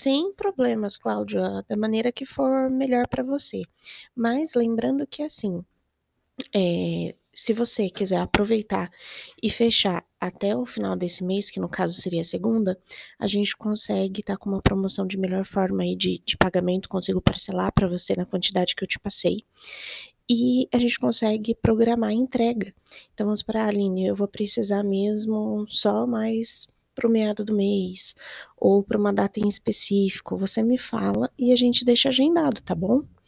Sem problemas, Cláudia, da maneira que for melhor para você. Mas lembrando que assim, se você quiser aproveitar e fechar até o final desse mês, que no caso seria segunda, a gente consegue estar com uma promoção de melhor forma aí de pagamento, consigo parcelar para você na quantidade que eu te passei. E a gente consegue programar a entrega. Então, vamos para Aline, eu vou precisar mesmo só mais para o meado do mês, ou para uma data em específico. Você me fala e a gente deixa agendado, tá bom?